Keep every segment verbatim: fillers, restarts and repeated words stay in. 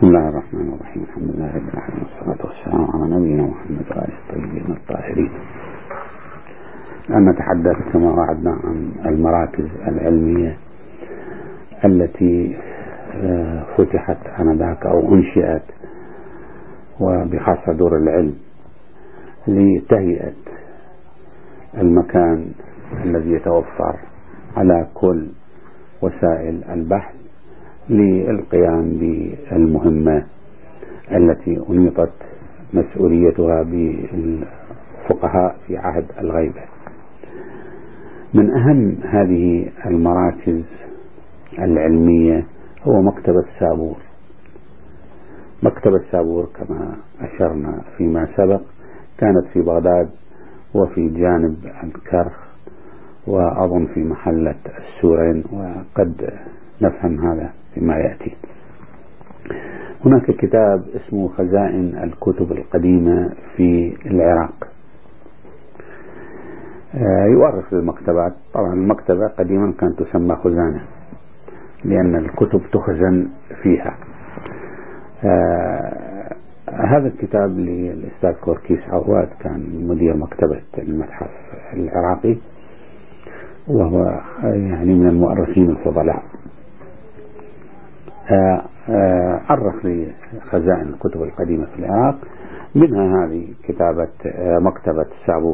بسم الله الرحمن الرحيم. الحمد لله رب العالمين، والصلاة والسلام على نبينا محمد وآله الطيبين الطاهرين. الآن نتحدث كما وعدنا عن المراكز العلمية التي فتحت آنذاك أو أنشئت وبخاصة دور العلم لتهيئة المكان الذي يتوفر على كل وسائل البحث للقيام بالمهمة التي أنيطت مسؤوليتها بالفقهاء في عهد الغيبة. من أهم هذه المراكز العلمية هو مكتبة سابور. مكتبة سابور كما أشرنا فيما سبق كانت في بغداد وفي جانب الكرخ، وأظن في محلة السورين، وقد نفهم هذا فيما يأتي. هناك كتاب اسمه خزائن الكتب القديمة في العراق يؤرخ للمكتبات. طبعا المكتبة قديما كانت تسمى خزانة لأن الكتب تخزن فيها. هذا الكتاب للأستاذ كوركيس عواد، كان مدير مكتبة المتحف العراقي، وهو يعني من المؤرخين الفضلاء. أرخ لخزائن الكتب القديمة في العراق، منها هذه كتابة مكتبة سابور.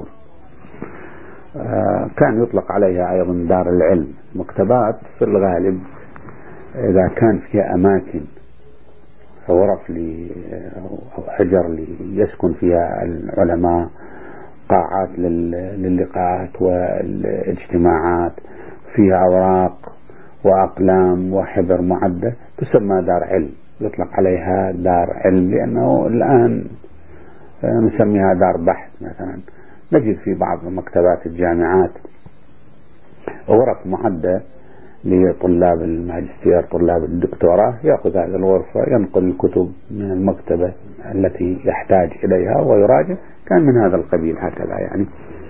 كان يطلق عليها أيضا دار العلم. مكتبات في الغالب إذا كان فيها أماكن غرف أو حجر ليسكن فيها العلماء، قاعات للقاءات والاجتماعات، فيها أوراق وأقلام وحبر معدة، تسمى دار علم. يطلق عليها دار علم لأنه الآن نسميها دار بحث. مثلا نجد في بعض مكتبات الجامعات غرف معدة لطلاب الماجستير، طلاب الدكتوراه، يأخذ هذه الغرفة ينقل الكتب من المكتبة التي يحتاج إليها ويراجع. كان من هذا القبيل هكذا يعني.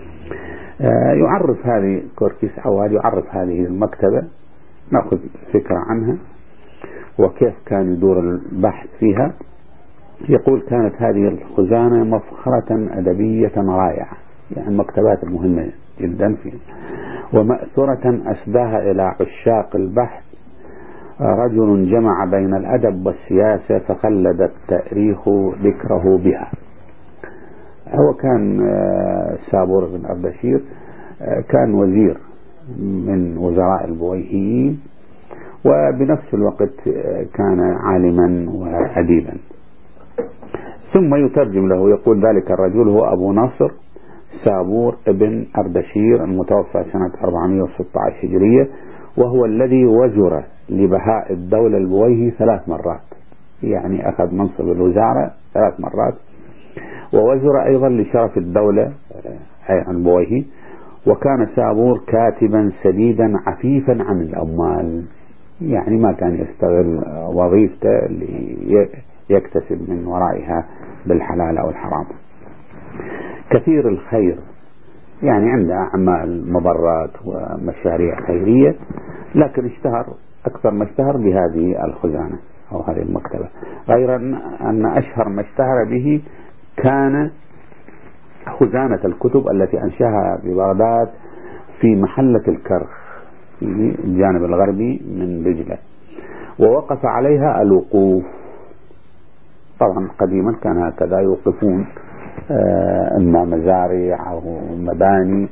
يعرف هذه كوركيس عواد يعرف هذه المكتبة، نأخذ فكرة عنها وكيف كان يدور البحث فيها. يقول كانت هذه الخزانة مفخرة أدبية رائعة، يعني المكتبات المهمة جدا فيها، ومأثورة أسداها إلى عشاق البحث رجل جمع بين الأدب والسياسة فخلد التاريخ ذكره بها. هو كان سابور بن أردشير كان وزير من وزراء البويهيين، وبنفس الوقت كان عالما وأديبا. ثم يترجم له، يقول ذلك الرجل هو أبو نصر سابور ابن أردشير المتوفى سنة أربعمائة وستة عشر هجرية، وهو الذي وزر لبهاء الدولة البويهي ثلاث مرات، يعني أخذ منصب الوزارة ثلاث مرات، ووزر أيضا لشرف الدولة البويهي. وكان سابور كاتبا سديدا عفيفا عن الأموال، يعني ما كان يستغل وظيفته ليكتسب من ورائها بالحلال أو الحرام. كثير الخير، يعني عنده أعمال مبرات ومشاريع خيرية، لكن اشتهر أكثر ما اشتهر بهذه الخزانة أو هذه المكتبة. غير أن أشهر ما اشتهر به كان خزانة الكتب التي أنشأها ببغداد في محلة الكرخ في الجانب الغربي من دجلة، ووقف عليها الوقوف. طبعا قديما كان هكذا يوقفون إما مزارع أو مباني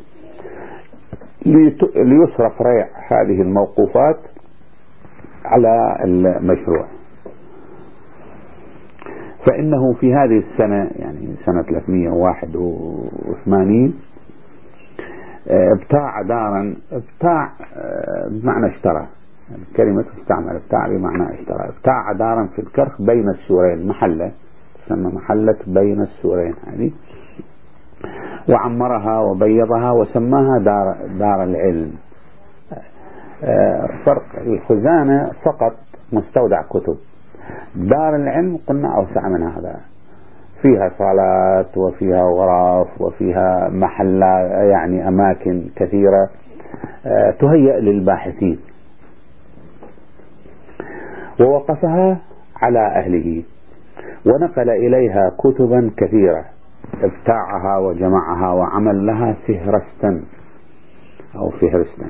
ليصرف ريع هذه الموقوفات على المشروع. فإنه في هذه السنة، يعني سنة ثلاثمائة وواحد وثمانين، ابتاع دارا. ابتاع بمعنى اشترى، الكلمة تستعمل ابتاع بمعنى اشترى. ابتاع دارا في الكرخ بين السورين، محلة تسمى محلة بين السورين هذه، وعمرها وبيضها وسماها دار, دار العلم. فرق الخزانة فقط مستودع كتب، دار العلم قلنا أوسع من هذا، فيها صالات وفيها غرف وفيها محلات، يعني أماكن كثيرة تهيأ للباحثين. ووقفها على أهله، ونقل إليها كتبا كثيرة ابتاعها وجمعها وعمل لها فهرستا أو فهرستا،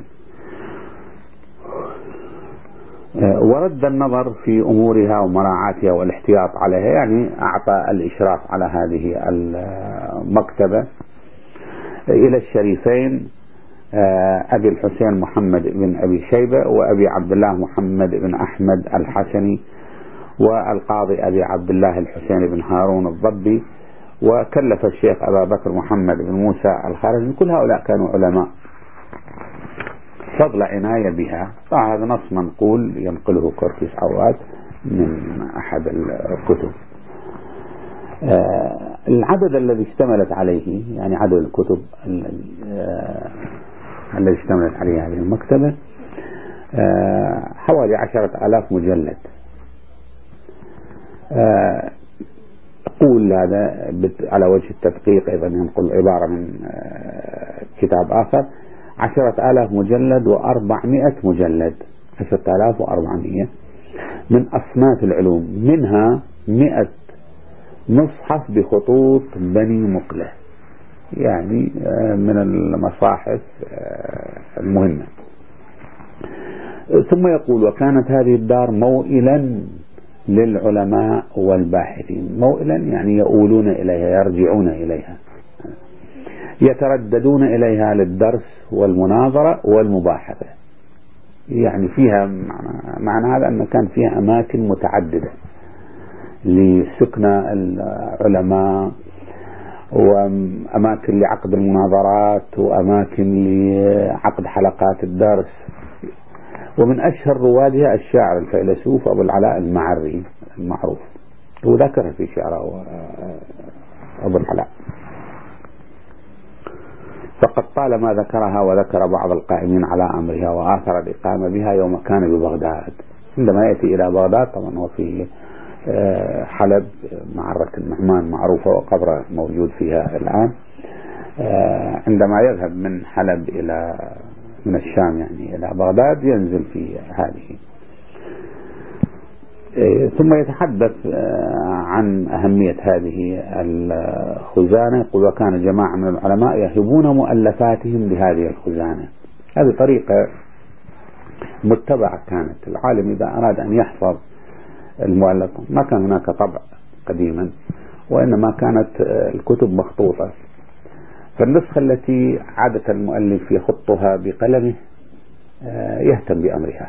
ورد النظر في أمورها ومراعاتها والاحتياط عليها، يعني أعطى الإشراف على هذه المكتبة إلى الشريفين أبي الحسين محمد بن أبي شيبة وأبي عبد الله محمد بن أحمد الحسني والقاضي أبي عبد الله الحسين بن هارون الضبي، وكلف الشيخ أبا بكر محمد بن موسى الخارجي. كل هؤلاء كانوا علماء فضل عناية بها. هذا نص منقول ينقله كورتيس عواد من أحد الكتب. آه العدد الذي اشتملت عليه، يعني عدد الكتب آه الذي اشتملت عليه هذه المكتبة آه حوالي عشرة آلاف مجلد. آه أقول هذا على وجه التدقيق، أيضا ينقل عبارة من آه كتاب آخر، عشرة آلاف مجلد وأربعمائة مجلد، عشرة آلاف وأربعمائة من أصناف العلوم، منها مئة مصحف بخطوط بني مقلة، يعني من المصاحف المهمة. ثم يقول: وكانت هذه الدار موئلا للعلماء والباحثين. موئلا يعني يؤولون إليها، يرجعون إليها، يترددون إليها للدرس والمناظرة والمباحثة. يعني فيها معنى هذا أن كان فيها أماكن متعددة لسكن العلماء، وأماكن لعقد المناظرات، وأماكن لعقد حلقات الدرس. ومن أشهر روادها الشاعر الفيلسوف أبو العلاء المعري المعروف، وذكر في شعره أبو العلاء. فقد طالما ذكرها وذكر بعض القائمين على أمرها وآثر الإقامة بها يوم كان ببغداد. عندما يأتي إلى بغداد، طبعا هو في حلب معرة النعمان معروفة وقبره موجود فيها الآن، عندما يذهب من حلب إلى من الشام يعني إلى بغداد ينزل في هذه. ثم يتحدث عن أهمية هذه الخزانة. يقول: وكان جماعة من العلماء يهبون مؤلفاتهم لهذه الخزانة. هذه طريقة متبعة كانت. العالم إذا أراد أن يحفظ المؤلف، ما كان هناك طبع قديما، وإنما كانت الكتب مخطوطة، فالنسخة التي عادة المؤلف يخطها بقلمه يهتم بأمرها،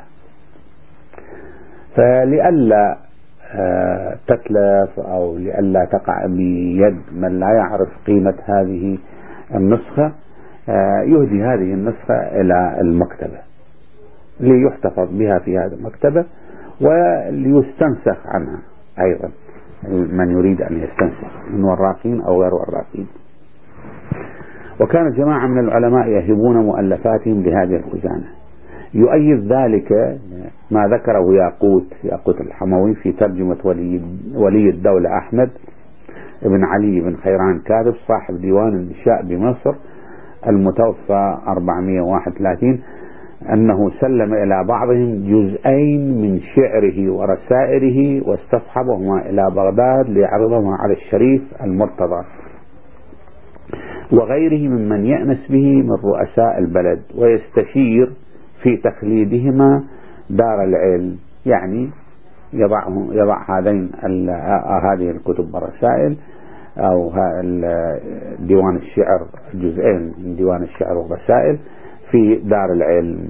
فلئلا تتلف أو لئلا تقع بيد من لا يعرف قيمة هذه النسخة، يهدي هذه النسخة إلى المكتبة ليحتفظ بها في هذه المكتبة، وليستنسخ عنها أيضا من يريد أن يستنسخ من وراقين أو غير وراقين. وكان جماعة من العلماء يهبون مؤلفاتهم لهذه الخزانة. يؤيد ذلك ما ذكره ياقوت ياقوت الحموي في ترجمة ولي, ولي الدولة أحمد بن علي بن خيران كاذب صاحب ديوان النشاء بمصر المتوفى أربعمائة وواحد وثلاثين، أنه سلم إلى بعضهم جزئين من شعره ورسائله واستصحبهما إلى بغداد ليعرضهما على الشريف المرتضى وغيره ممن يأنس به من رؤساء البلد، ويستشير في تخليدهما دار العلم. يعني يضع يضع هذين هذه الكتب والرسائل أو ديوان الشعر، جزئين من ديوان الشعر والرسائل في دار العلم.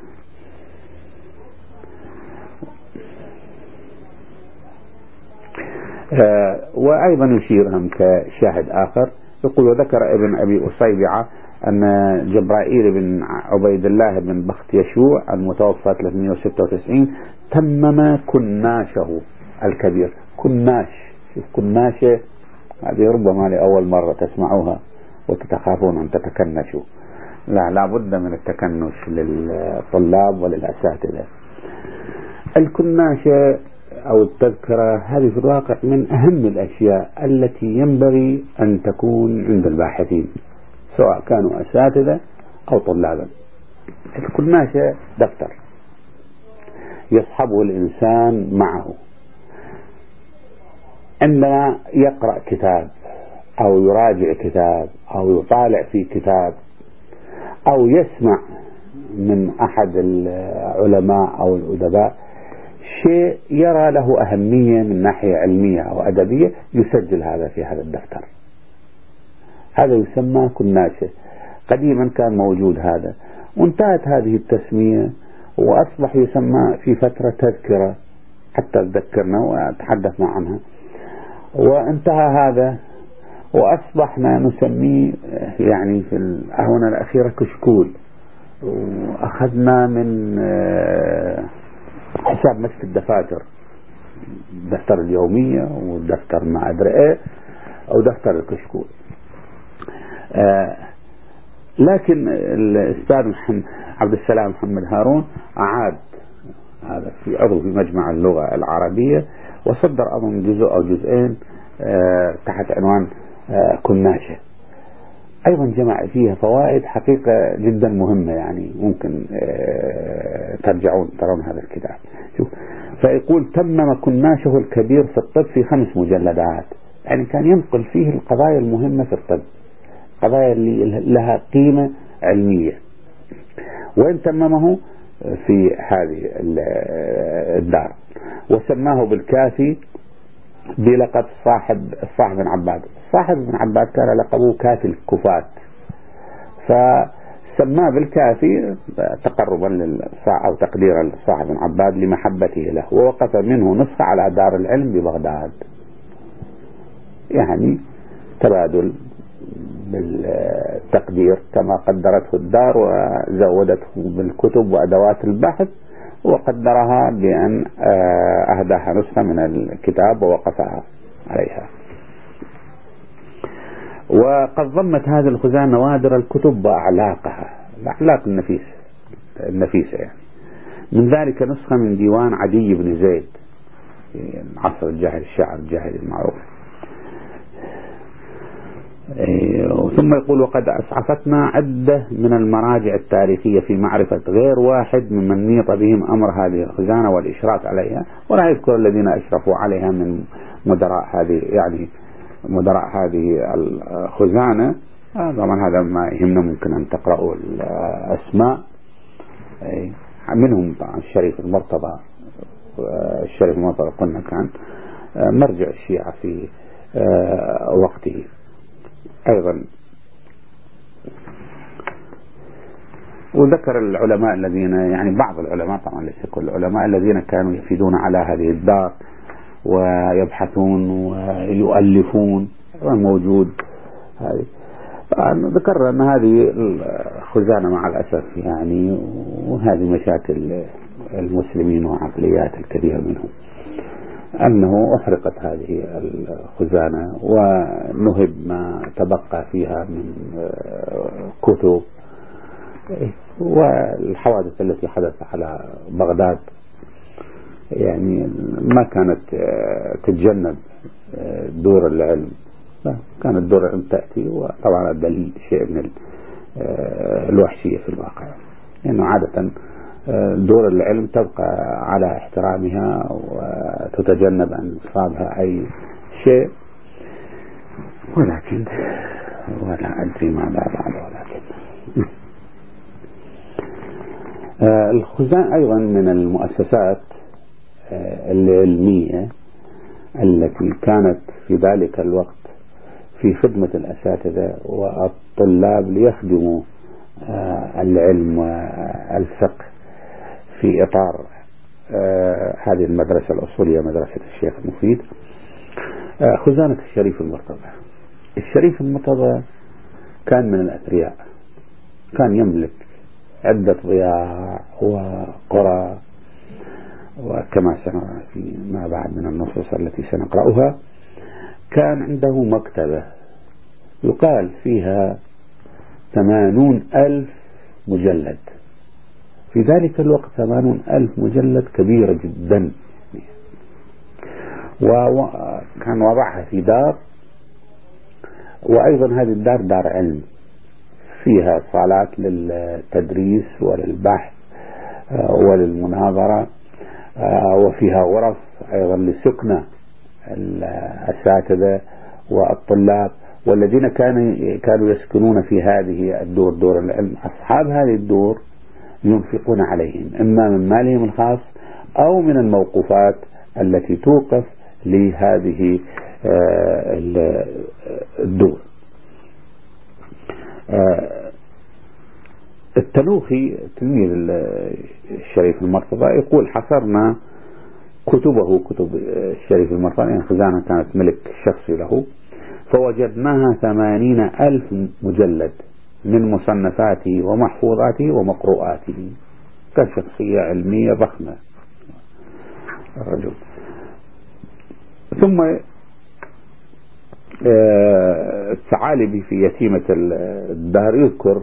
آه وأيضا يشيرهم كشاهد آخر. يقول: وذكر ابن أبي أصيبعة أن جبرائيل بن عبيد الله بن بخت يشوع المتوفى ثلاثمائة وستة وتسعين تمم كناشه الكبير. كناش، شوف كناشة هذه ربما لأول مرة تسمعوها وتتخافون أن تتكنشوا. لا لا بد من التكنش للطلاب وللأساتذة. الكناشة أو التذكرة هذه في الواقع من أهم الأشياء التي ينبغي أن تكون عند الباحثين سواء كانوا أساتذة أو طلابا. الكناشة دفتر يصحبه الإنسان معه عندما يقرأ كتاب أو يراجع كتاب أو يطالع في كتاب أو يسمع من أحد العلماء أو الأدباء شيء يرى له أهمية من ناحية علمية أو أدبية، يسجل هذا في هذا الدفتر. هذا يسمى كناشة. قديما كان موجود هذا، وانتهت هذه التسمية وأصبح يسمى في فترة تذكرة حتى تذكرنا وتحدثنا عنها، وانتهى هذا وأصبحنا نسميه يعني في الآونة الأخيرة كشكول. وأخذنا من حساب مسك الدفاتر، دفتر اليومية ودفتر ما أدري إيه أو دفتر الكشكول. آه لكن الأستاذ عبد السلام محمد هارون أعاد هذا في عضو في مجمع اللغة العربية، وصدر أظن جزء أو جزئين آه تحت عنوان آه كناشة، أيضا جمع فيها فوائد حقيقة جدا مهمة. يعني ممكن آه ترجعون ترون هذا الكتاب. شوف، فيقول تمم كناشه الكبير في الطب في خمس مجلدات، يعني كان ينقل فيه القضايا المهمة في الطب، قضايا اللي لها قيمة علمية. وإن تممه في هذه الدار وسماه بالكافي بلقب صاحب صاحب بن عباد. صاحب بن عباد كان لقبه كافي الكفات، فسماه بالكافي تقربا للصاحب أو تقديرا لصاحب بن عباد لمحبته له، ووقف منه نسخة على دار العلم ببغداد، يعني تبادل بالتقدير كما قدرته الدار وزودته بالكتب وأدوات البحث، وقدرها بأن أهداها نسخة من الكتاب ووقفها عليها. وقد ضمت هذه الخزانة نوادر الكتب وأعلاقها، الأعلاق النفيس النفيسة يعني. من ذلك نسخة من ديوان عدي بن زيد في عصر الجاهل، الشاعر الجاهلي المعروف. ثم يقول وقد أسعفتنا عدة من المراجع التاريخية في معرفة غير واحد ممن نيط بهم أمر هذه الخزانة والإشراف عليها، ولا يذكر الذين أشرفوا عليها من مدراء هذه يعني مدراء هذه الخزانة. طبعا هذا ما يهمنا، ممكن أن تقرأوا الأسماء منهم. طبعا الشريف المرتضى، الشريف المرتضى قلنا كان مرجع الشيعة في وقته. أيضا وذكر العلماء الذين يعني بعض العلماء، طبعا ليس كل العلماء، الذين كانوا يفيدون على هذه الدار ويبحثون ويؤلفون، موجود هذه. ذكرنا أن هذه الخزانة مع الأسف يعني، وهذه مشاكل المسلمين وعقليات الكثير منهم، أنه أحرقت هذه الخزانة ونهب ما تبقى فيها من كتب، والحوادث التي حدثت على بغداد يعني ما كانت تتجنب دور العلم، كانت دور العلم تأتي، وطبعا الدليل شيء من الوحشية في الواقع، لأنه يعني عادة دور العلم تبقى على احترامها وتتجنب أن يصابها أي شيء، ولكن ولا أدري ماذا بعد. ولكن الخزانة أيضا من المؤسسات العلمية التي كانت في ذلك الوقت في خدمة الأساتذة والطلاب ليخدموا العلم والفقه في إطار هذه المدرسة الأصولية، مدرسة الشيخ المفيد، خزانة الشريف المرتضى. الشريف المرتضى كان من الأثرياء، كان يملك عدة ضياع وقرى، وكما سنرى فيما بعد من النصوص التي سنقرأها كان عنده مكتبة يقال فيها ثمانون ألف مجلد. في ذلك الوقت ثمانون ألف مجلد كبيرة جدا، وكان وضعها في دار، وأيضا هذه الدار دار علم فيها صالات للتدريس وللبحث وللمناظرة، وفيها غرف أيضا لسكنة الأساتذة والطلاب والذين كانوا كانوا يسكنون في هذه الدور، دور العلم، أصحاب هذه الدور ينفقون عليهم إما من مالهم الخاص أو من الموقوفات التي توقف لهذه الدور. التنوخي تلميذ الشريف المرتضى يقول: حصرنا كتبه، كتب الشريف المرتضى، يعني خزانة كانت ملك شخصي له، فوجدناها ثمانين ألف مجلد من مصنفاته ومحفوظاته ومقروءاته. كان شخصية علمية ضخمة الرجل. ثم الثعالبي في يتيمة الدهر يذكر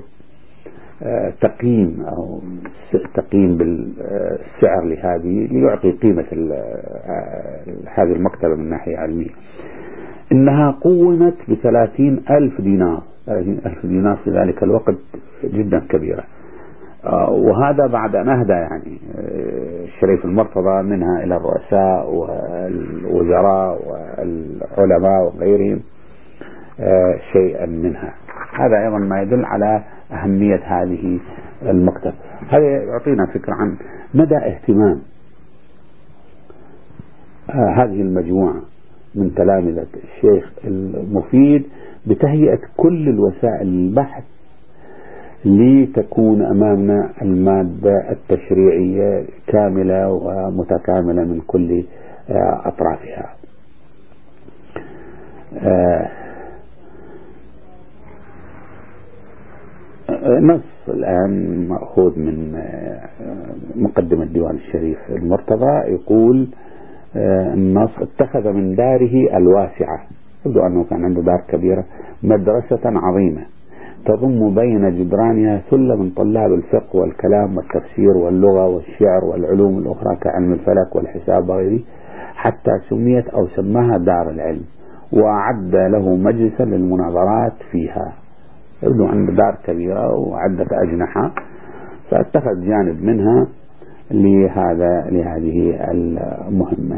تقييم أو تقييم بالسعر لهذه ليعطي قيمة هذه المكتبة من ناحية علمية. إنها قومت بثلاثين ألف دينار، ثلاثين ألف دينار في ذلك الوقت جدا كبيرة، وهذا بعد أن أهدى يعني الشريف المرتضى منها إلى الرؤساء والوزراء والعلماء وغيرهم شيئا منها. هذا أيضا ما يدل على أهمية هذه المكتبة. هذا يعطينا فكرة عن مدى اهتمام هذه المجموعة من تلامذة الشيخ المفيد بتهيئة كل الوسائل البحث لتكون أمامنا المادة التشريعية كاملة ومتكاملة من كل أطرافها. نص الآن مأخوذ من مقدمة ديوان الشريف المرتضى، يقول النص: اتخذ من داره الواسعة، يبدو أنه كان عنده دار كبيرة، مدرسة عظيمة تضم بين جدرانها ثلة من طلاب الفقه والكلام والتفسير واللغة والشعر والعلوم الأخرى كعلم الفلك والحساب وغيره، حتى سميت أو سماها دار العلم، وأعد له مجلسا للمناظرات فيها. يبدو عنده دار كبيرة وعدة أجنحة، فاتخذ جانب منها لهذا لهذه المهمة.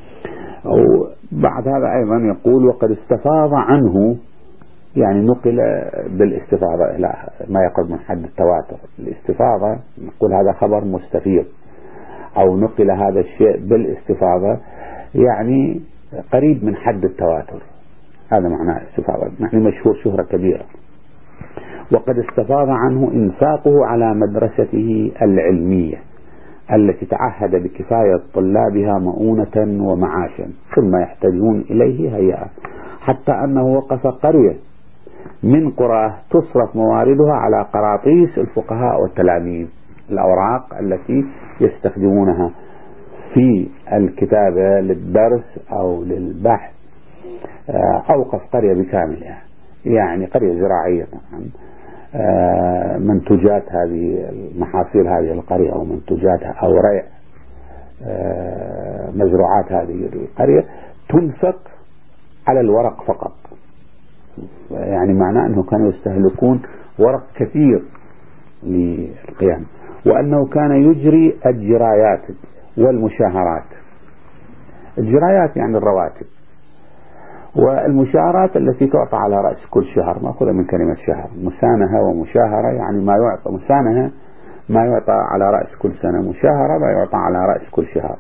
وبعد هذا أيضا يقول: وقد استفاض عنه، يعني نقل بالاستفاضة إلى ما يقرب من حد التواتر. الاستفاضة نقول هذا خبر مستفيض، أو نقل هذا الشيء بالاستفاضة يعني قريب من حد التواتر، هذا معناه استفاضة، يعني مشهور شهرة كبيرة. وقد استفاض عنه إنفاقه على مدرسته العلمية التي تعهد بكفاية طلابها مؤونة ومعاشا ثم يحتاجون إليه هيئة، حتى أنه وقف قرية من قرى تصرف مواردها على قراطيس الفقهاء والتلاميذ، الأوراق التي يستخدمونها في الكتابة للدرس أو للبحث. أوقف قرية بكاملها، يعني قرية زراعية طبعا، منتجات هذه المحاصيل هذه القرية أو منتجاتها أو ريع مزروعات هذه القرية تنفق على الورق فقط، يعني معناه أنه كانوا يستهلكون ورق كثير للقيام، وأنه كان يجري الجرايات والمشاهرات. الجرايات يعني الرواتب، والمشاهرات التي تعطى على رأس كل شهر، مأخوذة من كلمة شهر، مسانهة ومشاهرة، يعني ما يعطى مسانهة ما يعطى على رأس كل سنة، مشاهرة ما يعطى على رأس كل شهر.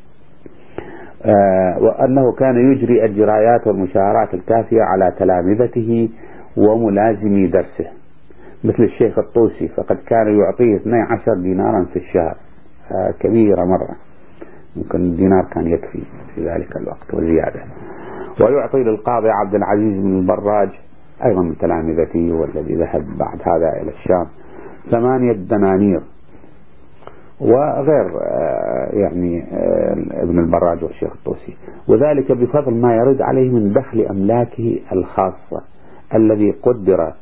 آه وأنه كان يجري الجرايات والمشاهرات الكافية على تلامذته وملازمي درسه، مثل الشيخ الطوسي، فقد كان يعطيه اثني عشر دينارا في الشهر، آه كبيرة مرة، ممكن دينار كان يكفي في ذلك الوقت وزيادة. ويعطي للقاضي عبد العزيز بن البراج أيضا من تلامذته والذي ذهب بعد هذا إلى الشام ثمانية دنانير، وغير يعني ابن البراج والشيخ الطوسي، وذلك بفضل ما يرد عليه من دخل أملاكه الخاصة الذي قدر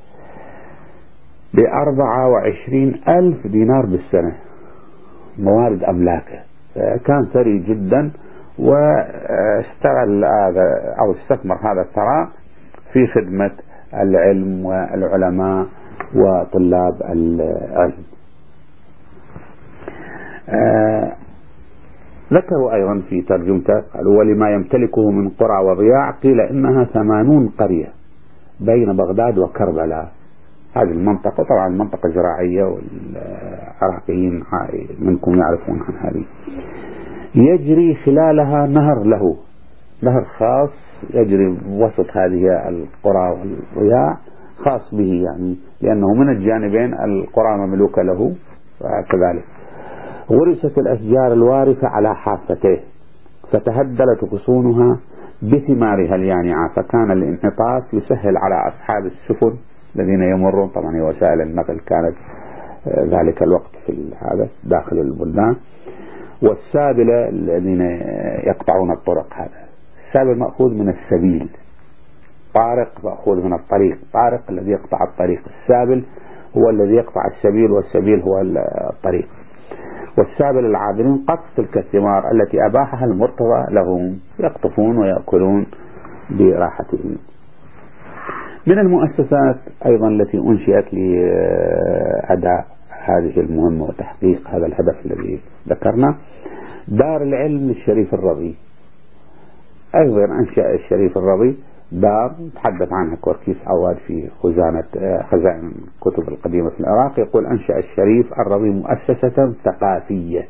بأربعة وعشرين ألف دينار بالسنة، موارد أملاكه. كان ثري جدا، واستغل هذا أو استثمر هذا الثراء في خدمة العلم والعلماء وطلاب العلم. ذكروا أيضا في ترجمته قالوا ولما يمتلكه من قرى وضياع قيل إنها ثمانون قرية بين بغداد وكربلاء. هذه المنطقة طبعا منطقة زراعية والعراقيين منكم يعرفون عن هذه. يجري خلالها نهر له، نهر خاص يجري وسط هذه القرى والضياع خاص به، يعني لأنه من الجانبين القرى مملوكة له كذلك. غرست الأشجار الوارفة على حافته فتهدلت غصونها بثمارها اليانعة، فكان الانحطاط يسهل على أصحاب السفن الذين يمرون، طبعا وسائل النقل كانت ذلك الوقت في هذا داخل البلدان، والسابلة الذين يقطعون الطرق. هذا السابل مأخوذ من السبيل، طارق مأخوذ من الطريق، طارق الذي يقطع الطريق، السابل هو الذي يقطع السبيل والسبيل هو الطريق. والسابل العابرين قطف تلك الثمار التي أباحها المرتضى لهم، يقطفون ويأكلون براحتهم. من المؤسسات أيضا التي أنشئت لأداء هذه المهمة وتحقيق هذا الهدف الذي ذكرنا دار العلم للشريف الرضي. أيضا أنشأ الشريف الرضي دار تحدث عنها كوركيس عواد في خزانة خزائن الكتب القديمة في العراق، يقول أنشأ الشريف الرضي مؤسسة ثقافية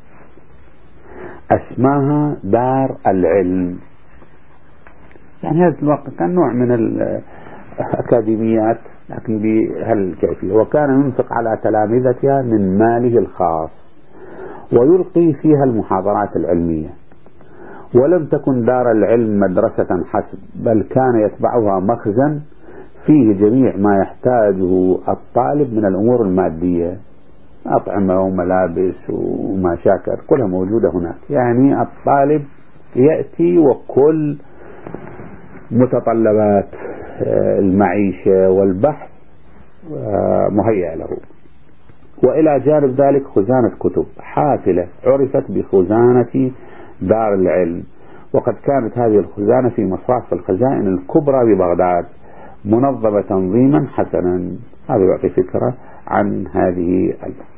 اسمها دار العلم. يعني هذا الوقت كان نوع من الأكاديميات لكن بهالكيفية، وكان ينفق على تلامذتها من ماله الخاص ويلقي فيها المحاضرات العلمية. ولم تكن دار العلم مدرسة حسب، بل كان يتبعها مخزن فيه جميع ما يحتاجه الطالب من الأمور المادية، أطعمة وملابس وما شاكر كلها موجودة هناك. يعني الطالب يأتي وكل متطلبات المعيشة والبحث مهيئة له. وإلى جانب ذلك خزانة كتب حافلة عرفت بخزانة دار العلم، وقد كانت هذه الخزانة في مصاف الخزائن الكبرى ببغداد منظمة تنظيما حسنا. هذا يعطي فكرة عن هذه.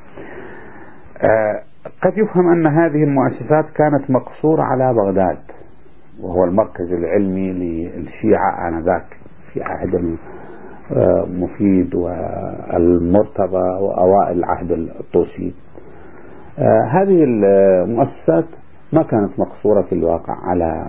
آه قد يفهم أن هذه المؤسسات كانت مقصورة على بغداد، وهو المركز العلمي للشيعة آنذاك في عهد مفيد والمرتضى وأوائل العهد الطوسي. آه هذه المؤسسات ما كانت مقصورة في الواقع على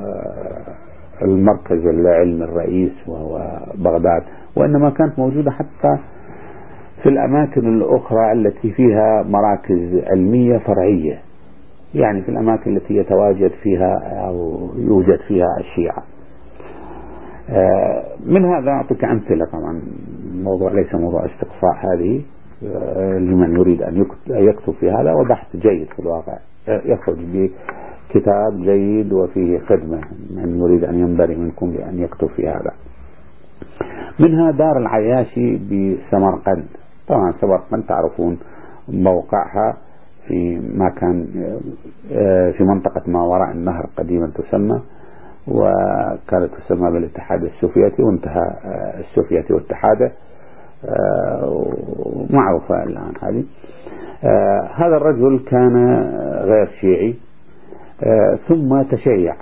المركز العلمي الرئيس وهو بغداد، وإنما كانت موجودة حتى في الأماكن الأخرى التي فيها مراكز علمية فرعية، يعني في الأماكن التي يتواجد فيها أو يوجد فيها الشيعة. من هذا أعطيك أمثلة. طبعا الموضوع ليس موضوع استقصاء هذه لمن يريد أن يكتب في هذا، وبحث جيد في الواقع يخرج بكتاب جيد وفيه خدمة من يريد أن ينبري منكم بأن يكتب في هذا. منها دار العياشي بسمرقند. طبعا سمرقند تعرفون موقعها في ما كان في منطقة ما وراء النهر قديما تسمى، وكانت تسمى بالاتحاد السوفيتي، وانتهى السوفيتي واتحاده معروفة الآن هذه. آه هذا الرجل كان غير شيعي، آه ثم تشيع،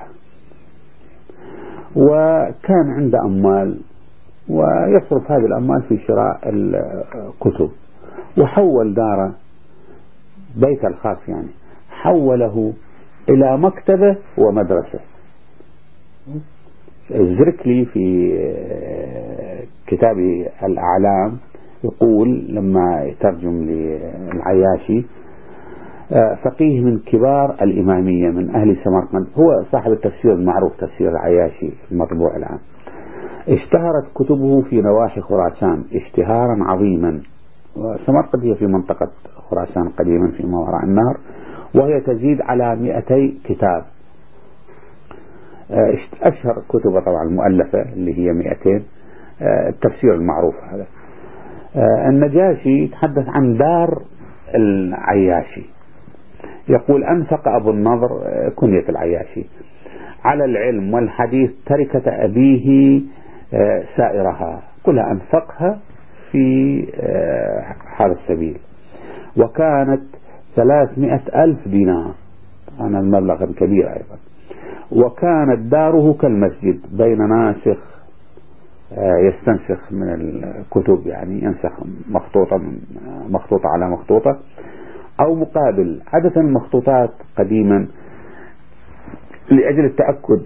وكان عنده أموال ويصرف هذه الأموال في شراء الكتب، وحول داره بيت الخاص يعني حوله إلى مكتبة ومدرسة. الزركلي في كتابه الأعلام يقول لما يترجم للعياشي فقيه من كبار الإمامية من أهل سمرقند، هو صاحب التفسير المعروف تفسير العياشي المطبوع الآن. اشتهرت كتبه في نواحي خراسان اشتهارا عظيما، وسمرقند هي في منطقة خراسان قديما في ما وراء النهر، وهي تزيد على مئتي كتاب. أشهر كتبه طبعا المؤلفة اللي هي مئتين، التفسير المعروف هذا. النجاشي يتحدث عن دار العياشي، يقول أنفق أبو النضر كنية العياشي على العلم والحديث تركة أبيه سائرها، كلها أنفقها في هذا السبيل، وكانت ثلاثمائة ألف دينار. كان المبلغ كبير أيضا. وكانت داره كالمسجد بين ناسخ يستنسخ من الكتب، يعني ينسخ مخطوطة من مخطوطة على مخطوطة، أو مقابل. عادة المخطوطات قديما لأجل التأكد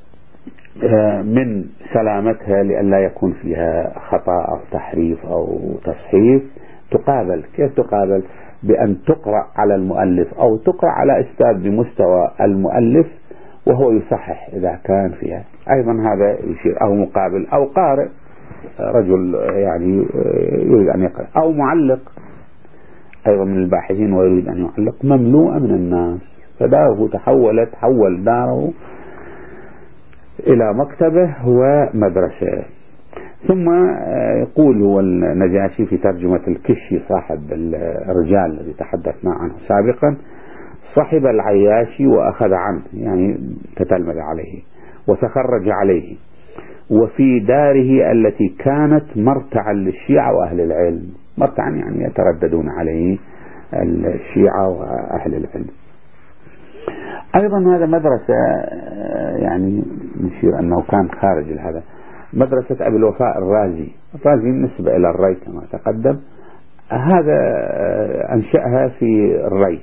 من سلامتها لئلا يكون فيها خطأ أو تحريف أو تصحيف تقابل. كيف تقابل؟ بأن تقرأ على المؤلف أو تقرأ على أستاذ بمستوى المؤلف وهو يصحح إذا كان فيها. أيضا هذا يشير. أو مقابل أو قارئ رجل يعني يريد أن يقرأ، أو معلق أيضا من الباحثين ويريد أن يعلق، مملوءة من الناس. فداره تحولت حول داره إلى مكتبة ومدرسة. ثم يقول هو النجاشي في ترجمة الكشي صاحب الرجال الذي تحدثنا عنه سابقا: صحب العياشي وأخذ عنه، يعني تتلمذ عليه وتخرج عليه، وفي داره التي كانت مرتعا للشيعة وأهل العلم. مرتعا يعني يترددون عليه الشيعة وأهل العلم. أيضا هذا مدرسة يعني نشير أنه كان خارج هذا، مدرسة أبي الوفاء الرازي. الرازي بالنسبة إلى الري كما تقدم، هذا أنشأها في الري.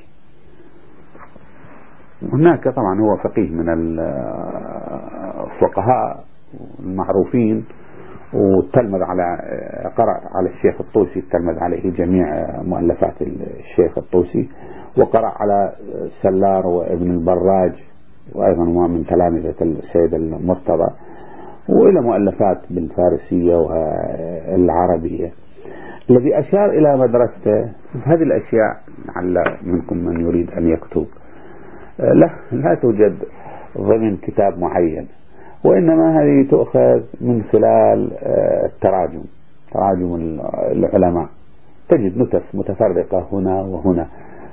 هناك طبعا هو فقيه من الفقهاء المعروفين، وتلمذ على قرأ على الشيخ الطوسي، تلمذ عليه جميع مؤلفات الشيخ الطوسي، وقرأ على سلار وابن البراج، وأيضا هو من تلامذة السيد المرتضى، وإلى مؤلفات بالفارسية والعربية. الذي أشار إلى مدرسته هذه الأشياء، لعل منكم من يريد أن يكتب، لا لا توجد ضمن كتاب معين، وإنما هذه تؤخذ من خلال التراجم، تراجم العلماء. تجد نتف متفرقة هنا وهنا،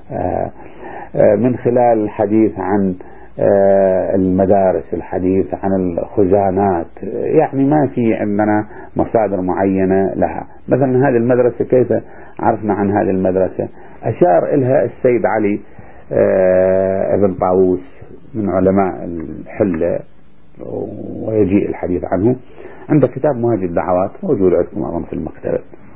من خلال الحديث عن المدارس، الحديث عن الخزانات، يعني ما في عندنا مصادر معينة لها. مثلا هذه المدرسة كيف عرفنا عن هذه المدرسة؟ أشار إلها السيد علي ابن طاووس من علماء الحلة، ويجيء الحديث عنه عند كتاب مهاج الدعوات، موجود عندكم أظن في المكتبة.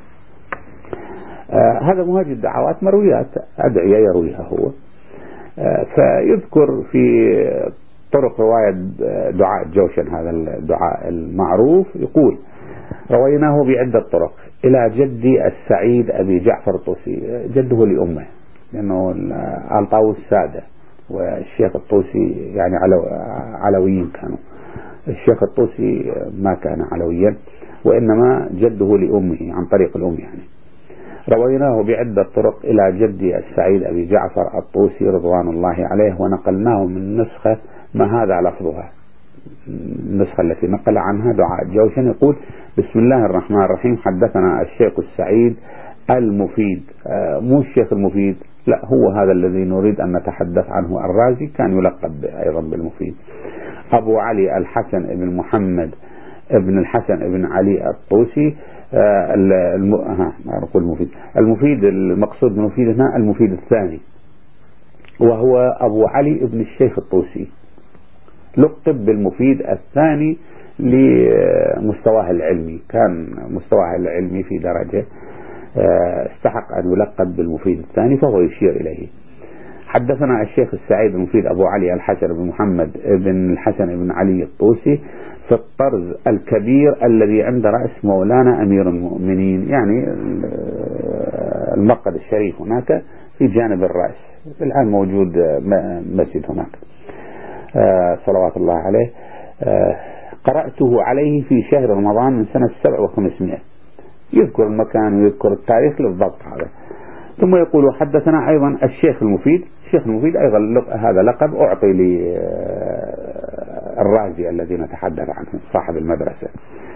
آه هذا مهاج الدعوات مرويات أدعية يرويها هو. آه فيذكر في طرق رواية دعاء الجوشن، هذا الدعاء المعروف، يقول: رويناه بعدة طرق إلى جدي السعيد أبي جعفر الطوسي، جده لأمه، لأنه آل طاووس سادة، والشيخ الطوسي يعني علو علويين كانوا. الشيخ الطوسي ما كان علويا، وإنما جده لأمه عن طريق الأم يعني. رويناه بعدة طرق إلى جدي السعيد أبي جعفر الطوسي رضوان الله عليه، ونقلناه من نسخة ما هذا لفظها. النسخة التي نقل عنها دعاء الجوشن يقول: بسم الله الرحمن الرحيم، حدثنا الشيخ السعيد المفيد. آه مو الشيخ المفيد، لا، هو هذا الذي نريد أن نتحدث عنه. الرازي كان يلقب أيضا بالمفيد. أبو علي الحسن ابن محمد ابن الحسن ابن علي الطوسي. آه الم... ها نقول المفيد. المفيد المقصود بالمفيد هنا المفيد الثاني، وهو أبو علي ابن الشيخ الطوسي، لقب بالمفيد الثاني لمستواه العلمي. كان مستواه العلمي في درجة استحق أن يلقب بالمفيد الثاني، فهو يشير إليه. حدثنا الشيخ السعيد المفيد أبو علي الحسن بن محمد بن الحسن بن علي الطوسي في الطرز الكبير الذي عند رأس مولانا أمير المؤمنين، يعني المقعد الشريف هناك في جانب الرأس، الآن موجود مسجد هناك صلوات الله عليه. قرأته عليه في شهر رمضان من سنة سبع وخمسمائة. يذكر المكان ويذكر التاريخ للضبط هذا. ثم يقول: حدثنا أيضا الشيخ المفيد. الشيخ المفيد أيضا هذا لقب أعطي للرازي الذي نتحدث عنه صاحب المدرسة.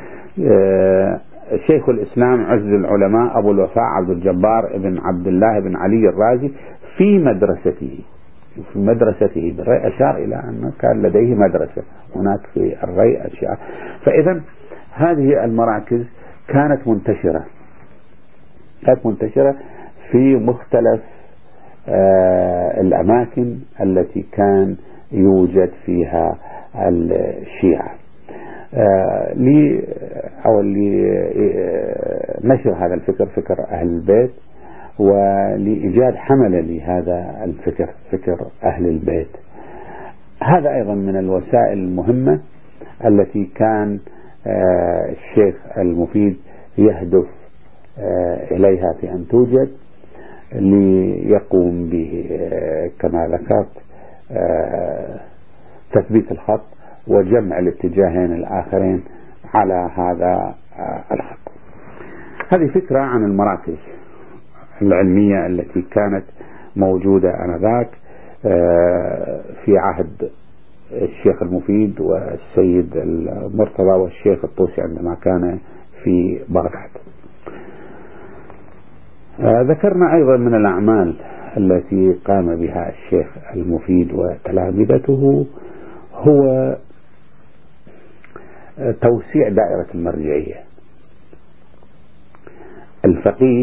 شيخ الإسلام عز العلماء أبو الوفاء عبد الجبار بن عبد الله بن علي الرازي في مدرسته. في مدرسته بالري أشار إلى أن كان لديه مدرسة هناك في الري أشار. فإذا هذه المراكز كانت منتشرة كانت منتشرة في مختلف الأماكن التي كان يوجد فيها الشيعة لي أو لنشر هذا الفكر، فكر أهل البيت، ولإيجاد حملة لهذا الفكر، فكر أهل البيت. هذا أيضا من الوسائل المهمة التي كان الشيخ المفيد يهدف إليها في أن توجد، ليقوم به كما ذكرت تثبيت الخط وجمع الاتجاهين الآخرين على هذا الخط. هذه فكرة عن المراكز العلمية التي كانت موجودة آنذاك في عهد الشيخ المفيد والسيد المرتضى والشيخ الطوسي عندما كان في بغداد. ذكرنا أيضا من الأعمال التي قام بها الشيخ المفيد وتلامذته هو توسيع دائرة المرجعية. الفقيه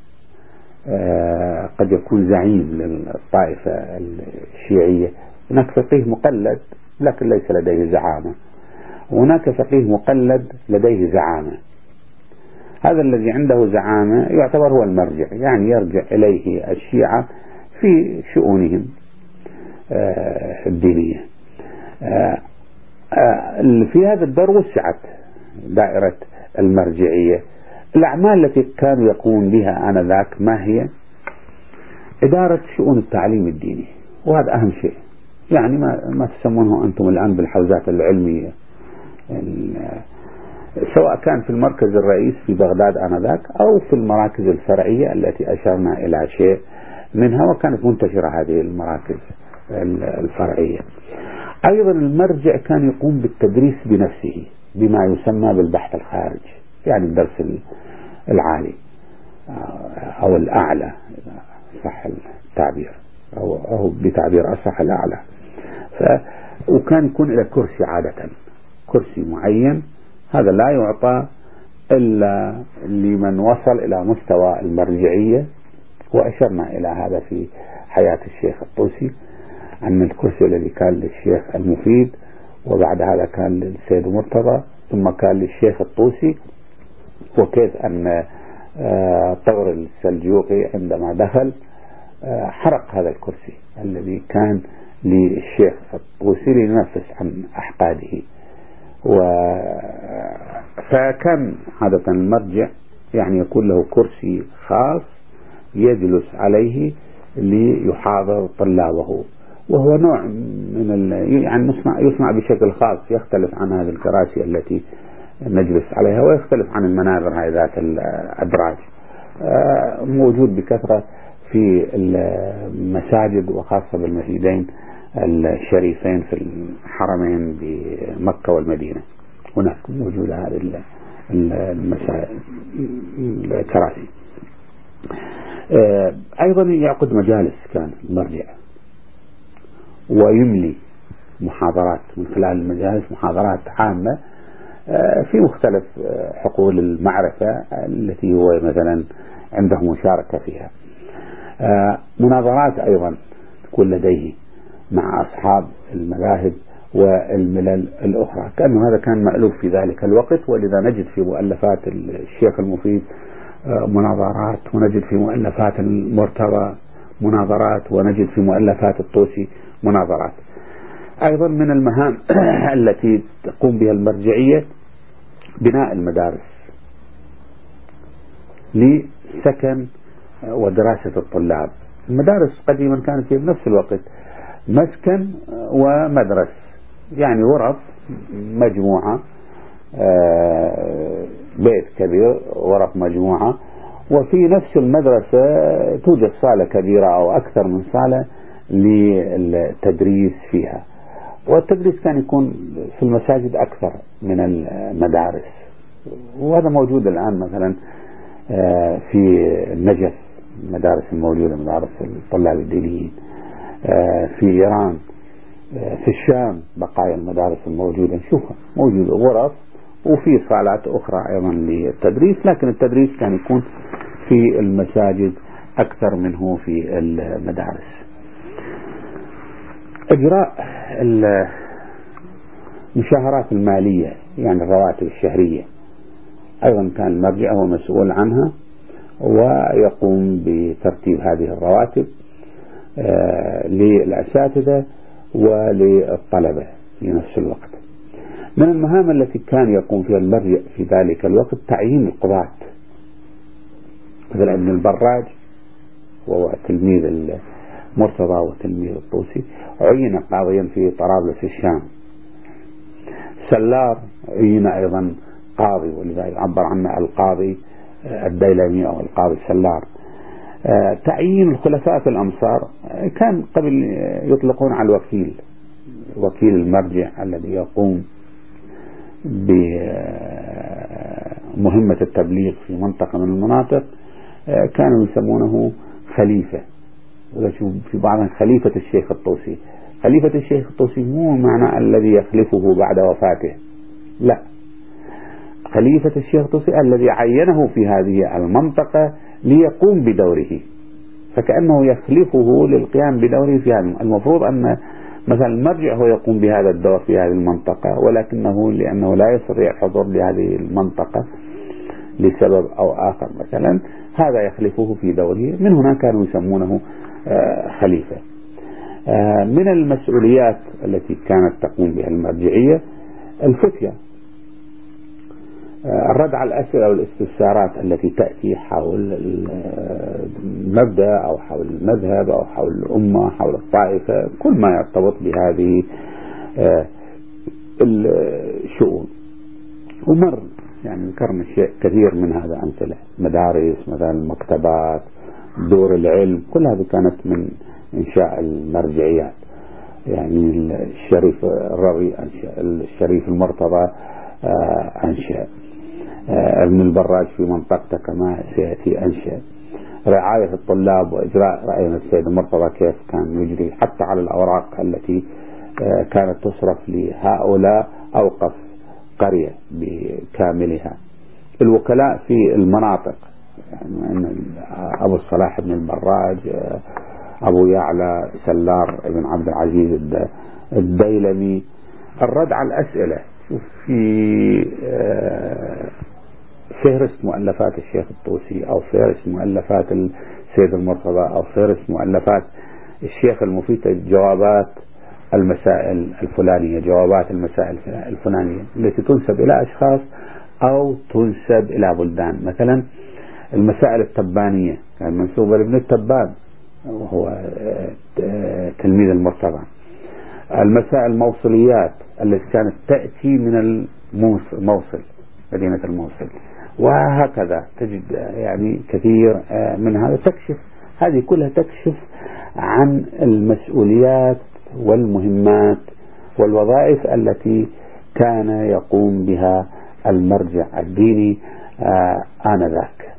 قد يكون زعيم للطائفة الشيعية، هناك فقيه مقلد لكن ليس لديه زعامة، وهناك فقيه مقلد لديه زعامة. هذا الذي عنده زعامة يعتبر هو المرجع، يعني يرجع إليه الشيعة في شؤونهم الدينية. في هذا الدور وسعت دائرة المرجعية. الأعمال التي كانوا يقومون بها آنذاك ما هي؟ إدارة شؤون التعليم الديني، وهذا أهم شيء، يعني ما ما تسمونه أنتم الآن بالحوزات العلمية، سواء كان في المركز الرئيس في بغداد آنذاك أو في المراكز الفرعية التي أشرنا إلى شيء منها، وكانت منتشرة هذه المراكز الفرعية. أيضا المرجع كان يقوم بالتدريس بنفسه بما يسمى بالبحث الخارج، يعني الدرس العالي أو الأعلى صح التعبير، أو, أو بتعبير أصح الأعلى. ف وكان يكون إلى كرسي، عادة كرسي معين، هذا لا يعطى إلا لمن وصل إلى مستوى المرجعية، وأشرنا إلى هذا في حياة الشيخ الطوسي، أن الكرسي الذي كان للشيخ المفيد وبعد هذا كان للسيد مرتضى ثم كان للشيخ الطوسي، وكيف أن طغر السلجوقي عندما دخل حرق هذا الكرسي الذي كان للشيخ الطوسي لينفس عن أحقاده. و فكان عادة المرجع يعني يكون له كرسي خاص يجلس عليه ليحاضر طلابه، وهو نوع من ال... يعني يصنع, يصنع بشكل خاص يختلف عن هذه الكراسي التي نجلس عليها، ويختلف عن المنابر هاي ذات الأدراج. موجود بكثرة في المساجد وخاصة بالمسجدين الشريفين في الحرمين بمكة والمدينة، هناك موجودة هذه الكراسي. أيضا يعقد مجالس كان المرجع ويملي محاضرات من خلال المجالس، محاضرات عامة في مختلف حقول المعرفة التي هو مثلا عنده مشاركة فيها. مناظرات أيضا تكون لديه مع أصحاب المذاهب والملل الأخرى، كأنه هذا كان مألوف في ذلك الوقت، ولذا نجد في مؤلفات الشيخ المفيد مناظرات، ونجد في مؤلفات المرتضى مناظرات، ونجد في مؤلفات الطوسي مناظرات. أيضا من المهام التي تقوم بها المرجعية بناء المدارس لسكن ودراسة الطلاب. المدارس قديما كانت في نفس الوقت مسكن ومدرسة، يعني غرف مجموعة، بيت كبير غرف مجموعة، وفي نفس المدرسة توجد صالة كبيرة أو أكثر من صالة للتدريس فيها. والتدريس كان يكون في المساجد أكثر من المدارس، وهذا موجود الآن مثلا في النجف المدارس الموجودة، مدارس الطلاب الدينيين، في إيران، في الشام بقايا المدارس الموجودة نشوفها موجودة غرف، وفي صالات أخرى أيضا للتدريس، لكن التدريس كان يكون في المساجد أكثر منه في المدارس. إجراء المشاهرات المالية يعني الرواتب الشهرية أيضا كان المرجع هو مسؤول عنها، ويقوم بترتيب هذه الرواتب للأساتذة وللطلبة في نفس الوقت. من المهام التي كان يقوم فيها المرجع في ذلك الوقت تعيين القضاة، مثل ابن البراج وهو تلميذ المرتضى وتلميذ الطوسي عين قاضيا في طرابلس الشام. سلار عين أيضا قاضي، ولذلك يعبر عنه القاضي الديلمي أو القاضي سلار. تعيين الخلفاء في الأمصار كان قبل يطلقون على الوكيل، وكيل المرجع الذي يقوم بمهمة التبليغ في منطقة من المناطق، كانوا يسمونه خليفة، في بعضهم خليفة الشيخ الطوسي. خليفة الشيخ الطوسي مو معنى الذي يخلفه بعد وفاته، لا، خليفة الشيخ الطوسي الذي عينه في هذه المنطقة ليقوم بدوره، فكأنه يخلفه للقيام بدوره في هذا. المفروض أن مثلا المرجع هو يقوم بهذا الدور في هذه المنطقة، ولكنه لأنه لا يستطيع الحضور لهذه المنطقة لسبب أو آخر مثلا، هذا يخلفه في دوره. من هنا كانوا يسمونه خليفة. من المسؤوليات التي كانت تقوم بها المرجعية الفتية، الرد على الأسئلة والاستفسارات التي تأتي حول المبدأ أو حول المذهب أو حول الأمة حول الطائفة، كل ما يرتبط بهذه الشؤون. ومر يعني ذكرنا شيء كثير من هذا أمثلة، مدارس مثلا، المكتبات، دور العلم، كل هذه كانت من إنشاء المرجعيات. يعني الشريف الرضي أنشأ، الشريف المرتضى أنشأ، ابن البراج في منطقته كما سيأتي أنشأ. رعاية الطلاب وإجراء رأينا السيد المرتضى كيف كان يجري حتى على الأوراق التي كانت تصرف لهؤلاء، أوقف قرية بكاملها. الوكلاء في المناطق، يعني أبو الصلاح بن البراج، أبو يعلى سلار ابن عبد العزيز الديلمي. الرد على الأسئلة، شوف في فهرس مؤلفات الشيخ الطوسي أو فهرس مؤلفات السيد المرتضى أو فهرس مؤلفات الشيخ المفيد، جوابات المسائل الفلانية، جوابات المسائل الفلانية التي تنسب إلى أشخاص أو تنسب إلى بلدان. مثلا المسائل التبانية كان منسوبة لابن التبان وهو تلميذ المرتضى. المسائل الموصليات التي كانت تأتي من الموصل، مدينة الموصل، وهكذا تجد يعني كثير من هذا. تكشف هذه كلها تكشف عن المسؤوليات والمهمات والوظائف التي كان يقوم بها المرجع الديني آنذاك.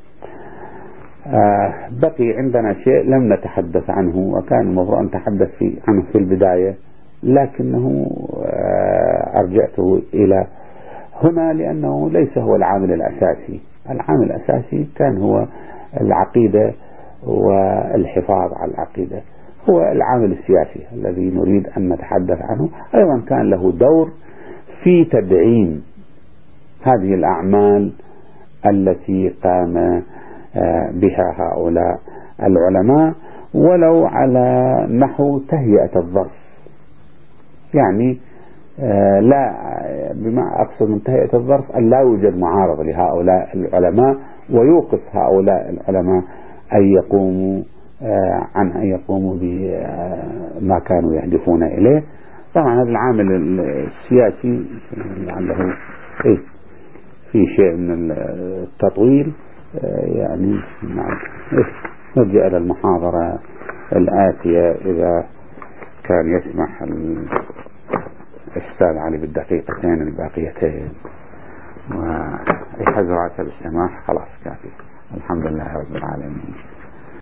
آه بقي عندنا شيء لم نتحدث عنه، وكان المفروض أن نتحدث في عنه في البداية، لكنه آه أرجعته إلى هنا لأنه ليس هو العامل الأساسي. العامل الأساسي كان هو العقيدة والحفاظ على العقيدة، هو العامل السياسي الذي نريد أن نتحدث عنه. أيضا كان له دور في تدعيم هذه الأعمال التي قام بها هؤلاء العلماء، ولو على نحو تهيئة الظرف. يعني لا، بما أقصد من تهيئة الظرف أن لا يوجد معارضة لهؤلاء العلماء، ويوقف هؤلاء العلماء أن يقوموا عن أن يقوموا بما كانوا يهدفون إليه. طبعا هذا العامل السياسي لعله إيه في شيء من التطويل. يعني نعم، نرجع إلى المحاضرة الآتية إذا كان يسمح الأستاذ علي بالدقيقتين الباقيتين، ويحذر عسى بالسماح. خلاص كافي. الحمد لله رب العالمين.